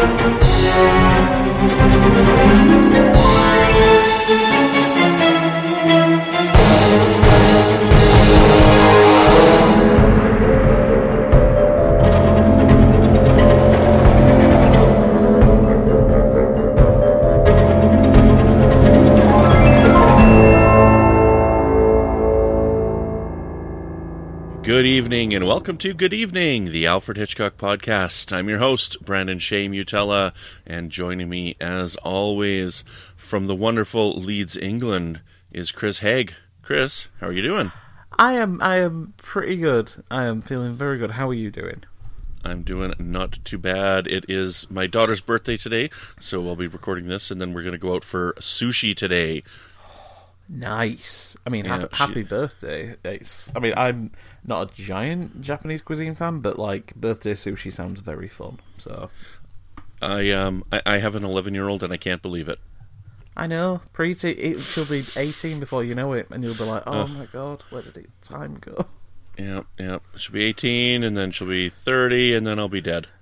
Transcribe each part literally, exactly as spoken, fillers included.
Good evening, and welcome to Good Evening, the Alfred Hitchcock Podcast. I'm your host, Brandon Shea Mutella, and joining me, as always, from the wonderful Leeds, England, is Chris Haig. Chris, how are you doing? I am I am pretty good. I am feeling very good. How are you doing? I'm doing not too bad. It is my daughter's birthday today, so I'll be recording this, and then we're going to go out for sushi today. Nice. I mean, Yeah, happy, she- happy birthday. It's. I mean, I'm not a giant Japanese cuisine fan, but like birthday sushi sounds very fun. So I um I, I have an eleven-year-old, and I can't believe it. I know, pretty. It, she'll be eighteen before you know it, and you'll be like, "Oh Uh. my god, where did it, time go?" Yeah, yeah. She'll be eighteen, and then she'll be thirty, and then I'll be dead.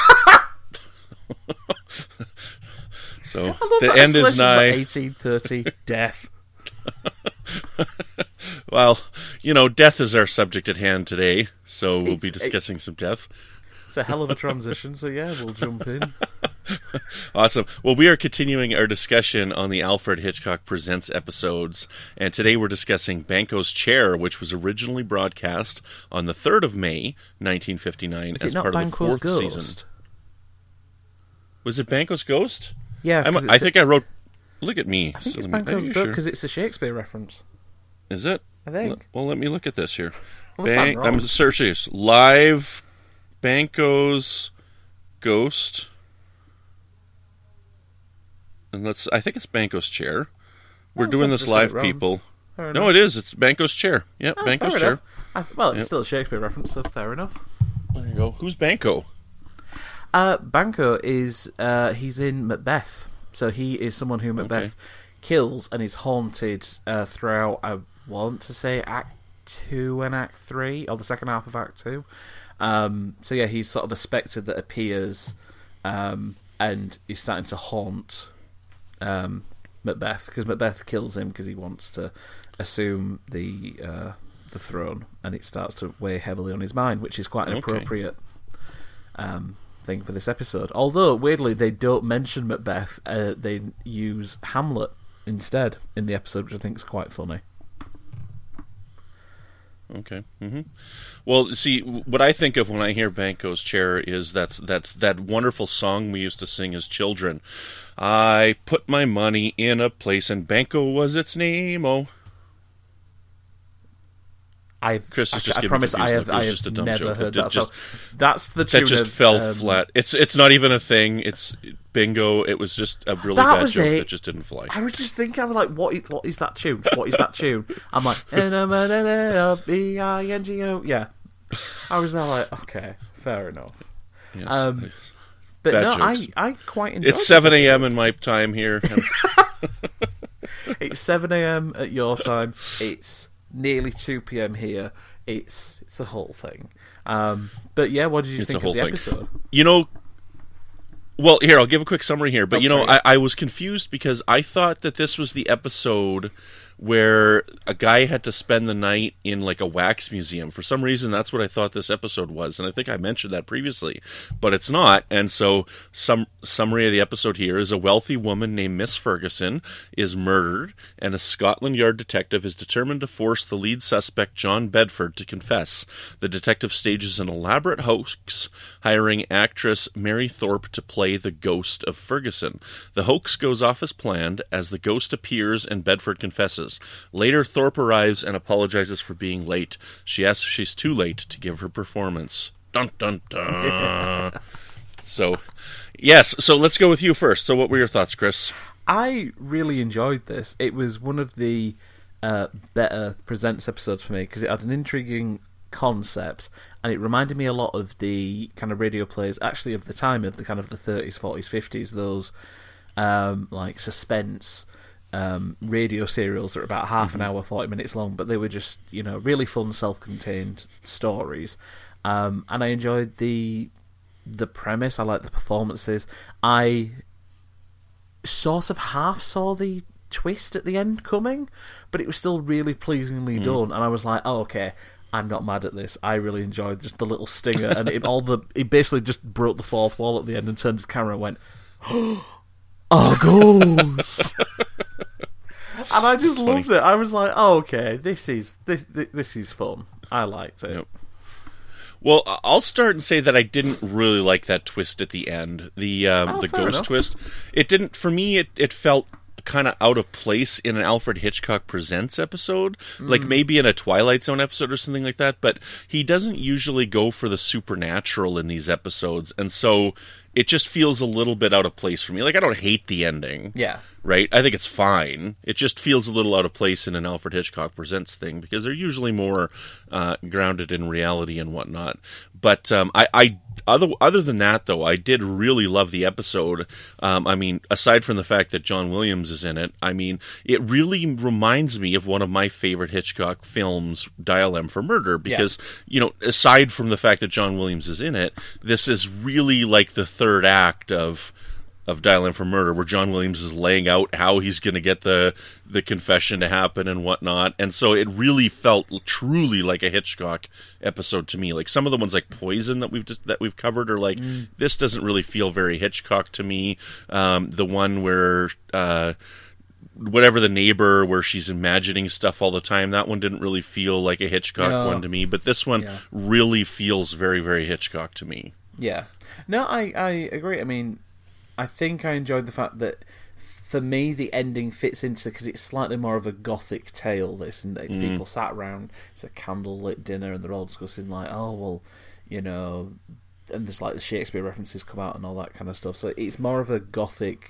So I love the that end is escalation's nigh. like eighteen thirty, death. Well, you know, death is our subject at hand today, so we'll be It's- discussing some death. It's a hell of a transition. So yeah, we'll jump in. Awesome. Well, we are continuing our discussion on the Alfred Hitchcock Presents episodes, and today we're discussing Banquo's Chair, which was originally broadcast on the third of May, nineteen fifty-nine, Is as it not part of the Banquo's fourth Ghost? season. Was it Banquo's Ghost? Yeah, I'm, 'cause I it's a- think I wrote... Look at me. I think So it's let me- are Banquo's you Ghost sure? because it's a Shakespeare reference. Is it? I think. Well, let me look at this here. Unless I'm Bang, wrong. I'm searching this. Live Banquo's Ghost. And let's I think it's Banquo's Chair. We're Oh, doing so this just got live, it wrong. people. Fair No, enough. it is. It's Banquo's Chair. Yep, Oh, Banquo's fair Chair. enough. I, well, it's Yep. still a Shakespeare reference, so fair enough. There you go. Who's Banquo? Uh, Banquo is uh, he's in Macbeth, so he is someone who Macbeth Okay. kills and is haunted uh, throughout. I want to say Act Two and Act Three, or the second half of Act Two. Um, so yeah, he's sort of a spectre that appears um, and is starting to haunt um, Macbeth because Macbeth kills him because he wants to assume the uh, the throne, and it starts to weigh heavily on his mind, which is quite an Okay. appropriate um, thing for this episode. Although weirdly, they don't mention Macbeth; uh, they use Hamlet instead in the episode, which I think is quite funny. Okay. hmm Well, see, what I think of when I hear Banquo's Chair is that's that's that wonderful song we used to sing as children. I put my money in a place, and Banquo was its name. Oh, I've, Chris is I, just I getting promise I confused. have, It was I just a have dumb never joke. heard It that. just- song. That's the tune that just of, fell um, flat. It's it's not even a thing. It's bingo. It was just a really That bad was joke it. that just didn't fly. I was just thinking, I was like, what is, what is that tune? What is that tune? I'm like, B I N G O. Yeah. I was there like, okay, fair enough. Yes. Um, But Bad no, I, jokes. I quite enjoyed It's this seven a.m. episode. in my time here. It's seven a.m. at your time. It's nearly two p.m. here. It's it's a whole thing. Um, but yeah, what did you It's a think whole of the thing. episode? You know, well, here, I'll give a quick summary here. But, Oh, you know, sorry. I, I was confused because I thought that this was the episode where a guy had to spend the night in, like, a wax museum. For some reason, that's what I thought this episode was, and I think I mentioned that previously. But it's not, and so some summary of the episode here is a wealthy woman named Miss Ferguson is murdered, and a Scotland Yard detective is determined to force the lead suspect, John Bedford, to confess. The detective stages an elaborate hoax, hiring actress Mary Thorpe to play the ghost of Ferguson. The hoax goes off as planned as the ghost appears and Bedford confesses. Later, Thorpe arrives and apologizes for being late. She asks if she's too late to give her performance. Dun dun dun. So, yes, so let's go with you first. So what were your thoughts, Chris? I really enjoyed this. It was one of the uh, better Presents episodes for me because it had an intriguing concept and it reminded me a lot of the kind of radio plays, actually of the time of the kind of the thirties, forties, fifties, those um, like suspense um, radio serials that are about half an hour, forty minutes long, but they were just, you know, really fun, self-contained stories. Um, and I enjoyed the the premise. I like the performances. I sort of half saw the twist at the end coming, but it was still really pleasingly mm. done. And I was like, oh, okay, I'm not mad at this. I really enjoyed just the little stinger, and it all the it basically just broke the fourth wall at the end and turned to the camera and went, "Oh, ghost!" And I just That's loved funny. it. I was like, "Oh, okay, this is this this, this is fun. I liked it." Yep. Well, I'll start and say that I didn't really like that twist at the end. The um, oh, the ghost enough. twist. It didn't for me. It it felt kind of out of place in an Alfred Hitchcock Presents episode, mm. like maybe in a Twilight Zone episode or something like that, but he doesn't usually go for the supernatural in these episodes, and so it just feels a little bit out of place for me. Like, I don't hate the ending. Yeah. Right? I think it's fine. It just feels a little out of place in an Alfred Hitchcock Presents thing, because they're usually more uh, grounded in reality and whatnot. But um, I, I other other than that, though, I did really love the episode. Um, I mean, aside from the fact that John Williams is in it, I mean, it really reminds me of one of my favorite Hitchcock films, Dial M for Murder, because, yeah. you know, aside from the fact that John Williams is in it, this is really like the third act of of Dial M for Murder, where John Williams is laying out how he's going to get the the confession to happen and whatnot. And so it really felt truly like a Hitchcock episode to me. Like, some of the ones like Poison that we've just, that we've covered are like, mm. this doesn't really feel very Hitchcock to me. Um, the one where uh, whatever the neighbor, where she's imagining stuff all the time, that one didn't really feel like a Hitchcock no. one to me. But this one yeah. really feels very, very Hitchcock to me. Yeah. No, I, I agree. I mean, I think I enjoyed the fact that, for me, the ending fits into, because it's slightly more of a gothic tale, this, and it's mm. people sat around, it's a candlelit dinner, and they're all discussing, like, oh, well, you know, and there's, like, the Shakespeare references come out and all that kind of stuff, so it's more of a gothic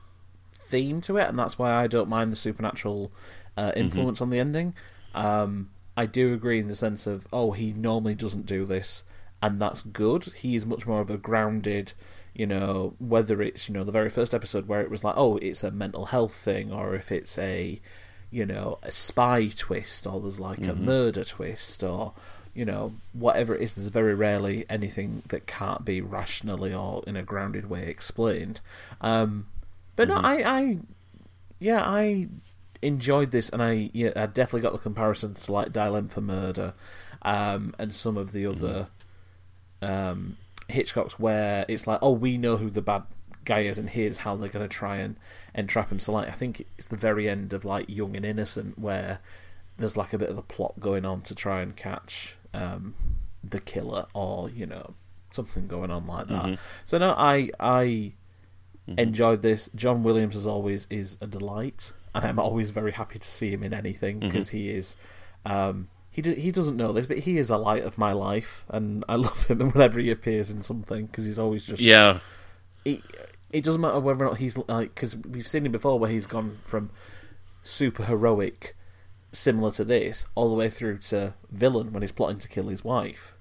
theme to it, and that's why I don't mind the supernatural uh, influence mm-hmm. on the ending. Um, I do agree in the sense of, oh, he normally doesn't do this, and that's good. He is much more of a grounded, you know, whether it's, you know, the very first episode where it was like, oh, it's a mental health thing, or if it's a, you know, a spy twist, or there's like mm-hmm. a murder twist, or, you know, whatever it is, there's very rarely anything that can't be rationally or in a grounded way explained. Um, but mm-hmm. no, I, I, yeah, I enjoyed this, and I, yeah, I definitely got the comparisons to like Dial M for Murder, um, and some of the other, mm-hmm. um. Hitchcock's, where it's like, oh, we know who the bad guy is, and here's how they're going to try and entrap him. So, like, I think it's the very end of, like, Young and Innocent, where there's, like, a bit of a plot going on to try and catch um, the killer, or, you know, something going on like that. Mm-hmm. So, no, I I mm-hmm. enjoyed this. John Williams, as always, is a delight, and I'm always very happy to see him in anything, because mm-hmm. he is... Um, He do, he doesn't know this, but he is a light of my life, and I love him whenever he appears in something, because he's always just... Yeah. It, it doesn't matter whether or not he's... like, because we've seen him before where he's gone from super heroic, similar to this, all the way through to villain when he's plotting to kill his wife.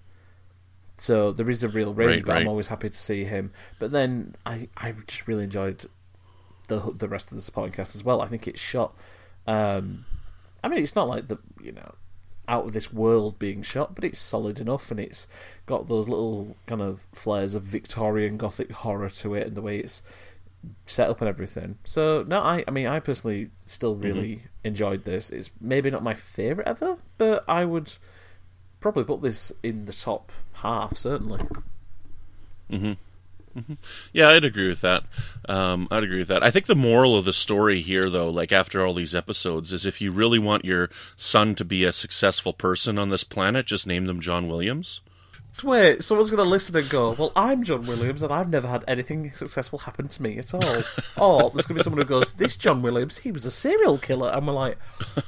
So there is a real range, right, but right. I'm always happy to see him. But then I, I just really enjoyed the the rest of the supporting cast as well. I think it's shot... Um, I mean, it's not like the, you know... out of this world being shot, but it's solid enough, and it's got those little kind of flares of Victorian Gothic horror to it, and the way it's set up and everything. So no, I, I mean, I personally still really mm-hmm. enjoyed this. It's maybe not my favourite ever, but I would probably put this in the top half, certainly. Mm-hmm. Mm-hmm. Yeah, I'd agree with that. Um, I'd agree with that. I think the moral of the story here, though, like after all these episodes, is if you really want your son to be a successful person on this planet, just name them John Williams. Wait, someone's going to listen and go, well, I'm John Williams, and I've never had anything successful happen to me at all. Or there's going to be someone who goes, this John Williams, he was a serial killer. And we're like,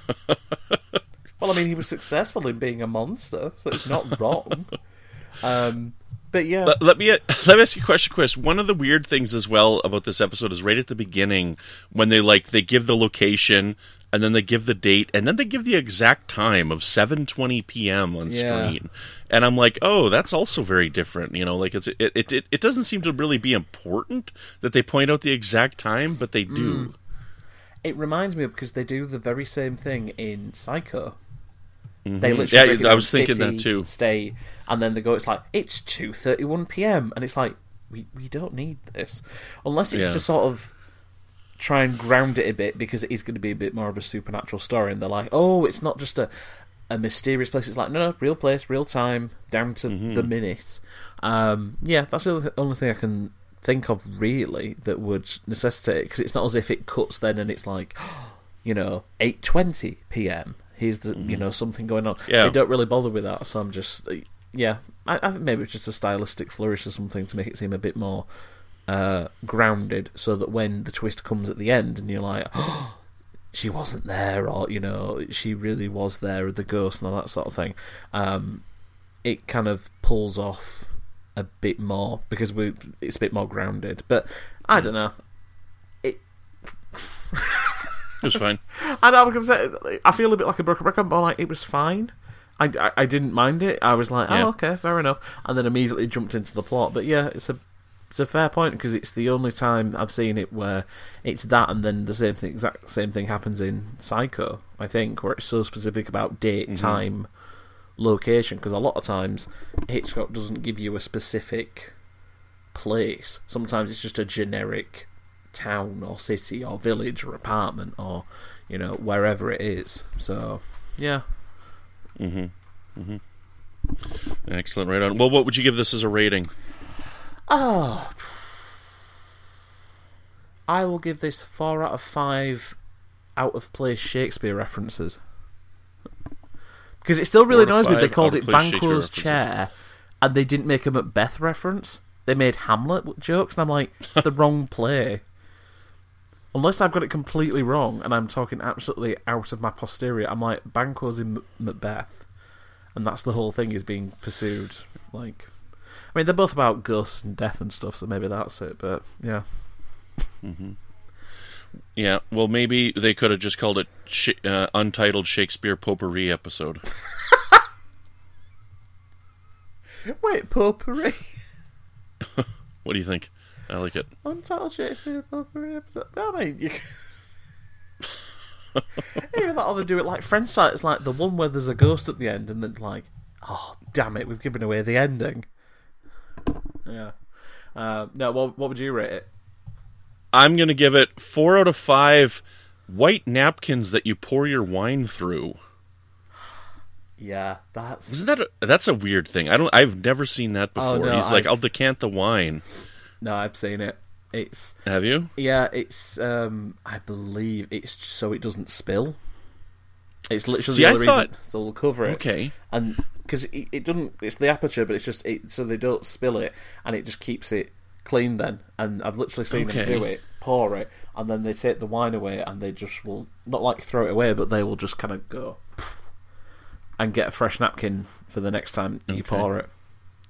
well, I mean, he was successful in being a monster, so it's not wrong. Um... But yeah, let, let me let me ask you a question, Chris. One of the weird things as well about this episode is right at the beginning when they like they give the location and then they give the date and then they give the exact time of seven twenty p.m. on yeah. screen, and I'm like, oh, that's also very different. You know, like it's it it it, it doesn't seem to really be important that they point out the exact time, but they do. Mm. It reminds me of, because they do the very same thing in Psycho. Mm-hmm. They literally yeah, I was thinking city, that too. State, and then they go, it's like, it's two thirty-one p.m. And it's like, we, we don't need this. Unless it's yeah. to sort of try and ground it a bit, because it is going to be a bit more of a supernatural story, and they're like, oh, it's not just a, a mysterious place. It's like, no, no, real place, real time, down to mm-hmm. the minute. Um, yeah, that's the only thing I can think of, really, that would necessitate it, because it's not as if it cuts then and it's like, you know, eight twenty p.m. Here's the, mm-hmm. you know, something going on. Yeah. They don't really bother with that, so I'm just, yeah, I, I think maybe it's just a stylistic flourish or something to make it seem a bit more uh, grounded, so that when the twist comes at the end and you're like, oh, she wasn't there, or, you know, she really was there, the ghost and all that sort of thing, um, it kind of pulls off a bit more, because we it's a bit more grounded. But I don't know. It It was fine. I know, I was gonna say, I feel a bit like a broken record, but like, it was fine. I, I, I didn't mind it. I was like, oh, yeah. okay, fair enough, and then immediately jumped into the plot. But yeah, it's a it's a fair point, because it's the only time I've seen it where it's that, and then the same thing, exact same thing happens in Psycho, I think, where it's so specific about date, mm-hmm. time, location, because a lot of times Hitchcock doesn't give you a specific place. Sometimes it's just a generic town or city or village or apartment, or, you know, wherever it is. So yeah. Mm-hmm. Mm-hmm. Excellent. Right on. Well, what would you give this as a rating? Oh, I will give this four out of five out of place Shakespeare references. Because it still really annoys me they called it Banquo's chair and they didn't make a Macbeth reference. They made Hamlet jokes, and I'm like, it's the wrong play. Unless I've got it completely wrong and I'm talking absolutely out of my posterior, I'm like, Banquo's in M- Macbeth, and that's the whole thing is being pursued. Like, I mean, they're both about ghosts and death and stuff, so maybe that's it, but yeah. Mm-hmm. Yeah, well, maybe they could have just called it sh- uh, Untitled Shakespeare Potpourri episode. Wait, potpourri? What do you think? I like it. Untitled Shakespeare Potpourri episode. I mean, you can... Even that other do it like Friends site. It's like the one where there's a ghost at the end, and then like, oh damn it, we've given away the ending. Yeah. Uh, no, what what would you rate it? I'm gonna give it four out of five white napkins that you pour your wine through. Yeah, that's Isn't that a, that's a weird thing. I don't. I've never seen that before. Oh, no, He's I've... like, I'll decant the wine. No, I've seen it. It's Have you? Yeah, it's. Um, I believe it's just so it doesn't spill. It's literally See, the only I thought... reason, so they'll cover it. Okay. And because it, it doesn't, it's the aperture, but it's just it, so they don't spill it, and it just keeps it clean. Then, and I've literally seen okay. them do it, pour it, and then they take the wine away, and they just will not like throw it away, but they will just kind of go and get a fresh napkin for the next time you okay. pour it.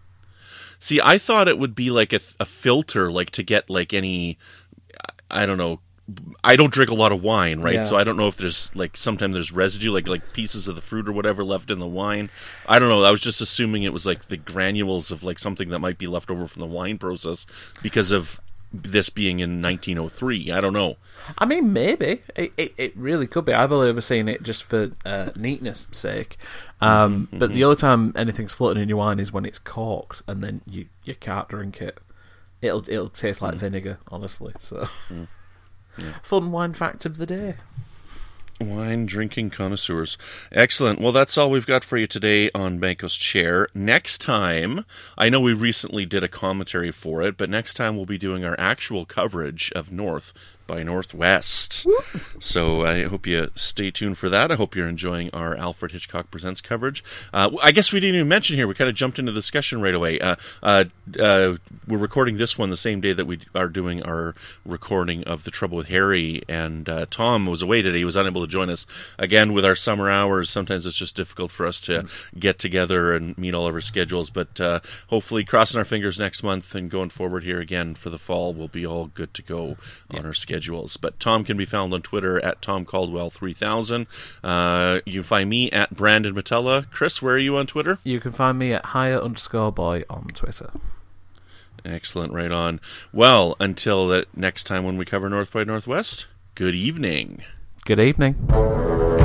See, I thought it would be like a, a filter, like to get like any, I don't know. I don't drink a lot of wine, right? Yeah. So I don't know if there's like sometimes there's residue, like like pieces of the fruit or whatever left in the wine. I don't know. I was just assuming it was like the granules of like something that might be left over from the wine process because of this being in nineteen oh three. I don't know. I mean, maybe it it, it really could be. I've only ever seen it just for uh, neatness' sake. Um, mm-hmm. But the only time anything's floating in your wine is when it's corked, and then you, you can't drink it. It'll it'll taste like mm. vinegar, honestly. So. Mm. Yeah. Fun wine fact of the day. Wine drinking connoisseurs. Excellent. Well, that's all we've got for you today on Banquo's Chair. Next time, I know we recently did a commentary for it, but next time we'll be doing our actual coverage of North by Northwest. Woo! So I hope you stay tuned for that. I hope you're enjoying our Alfred Hitchcock Presents coverage. Uh, I guess we didn't even mention here, we kind of jumped into the discussion right away. Uh, uh, uh, we're recording this one the same day that we are doing our recording of The Trouble with Harry, and uh, Tom was away today. He was unable to join us. Again, with our summer hours, sometimes it's just difficult for us to get together and meet all of our schedules, but uh, hopefully crossing our fingers next month and going forward here again for the fall, we'll be all good to go yeah. on our schedule. But Tom can be found on Twitter at Tom Caldwell three thousand. Uh, you can find me at Brandon Matella. Chris, where are you on Twitter? You can find me at higher underscore boy on Twitter. Excellent, right on. Well, until that next time when we cover North by Northwest, good evening. Good evening.